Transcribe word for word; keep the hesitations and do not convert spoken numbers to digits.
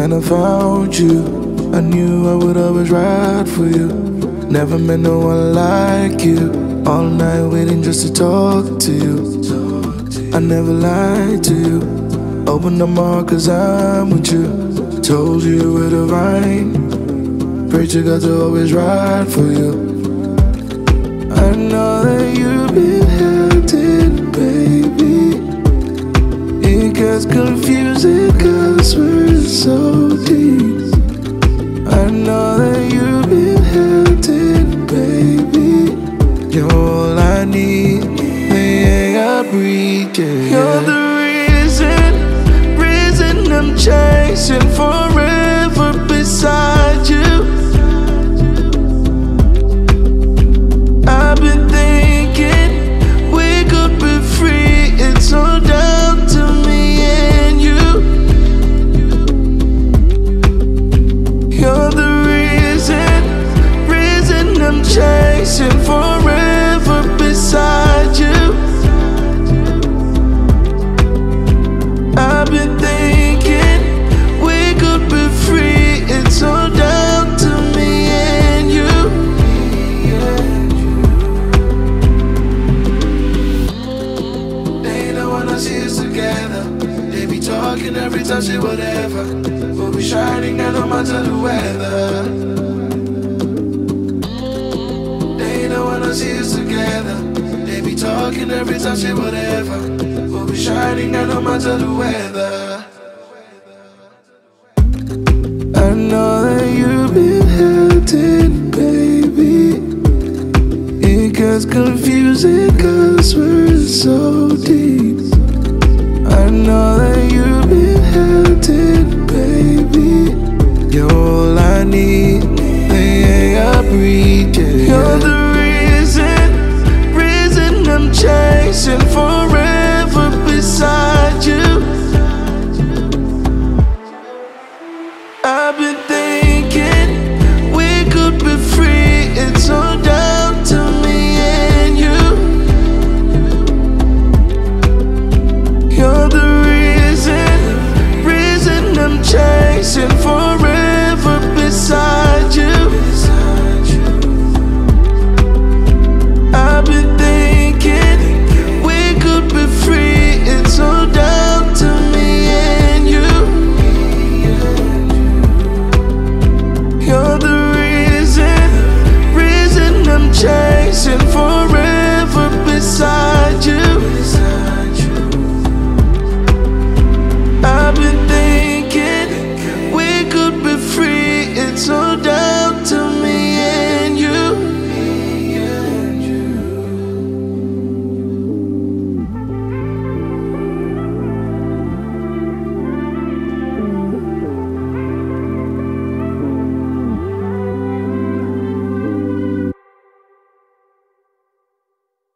when I found you, I knew I would always ride for you. Never met no one like you. All night waiting just to talk to you. I never lied to you. Open up my heart cause I'm with you. Told you we're divine. Pray to God to always ride for you. I know that you've been hurting, baby. It gets confusing cause we're so deep. I know that you've been hurting, baby. You're all I need, the air I breathe, yeah. You're the reason, reason I'm chasing forever beside you. I've been thinking we could be free. It's all down to me and you. You're the reason, reason I'm chasing forever beside you. I've been thinking we could be free. It's all down to me and you. They don't wanna see us together. They be talking every time, say whatever. We'll be shining now no matter the weather. They don't wanna see us together. They be talking every time, say whatever. We'll be shining now no matter the weather. I know that you've been hurting, baby. It gets confusing cause we're so deep. I know that you've been hurting,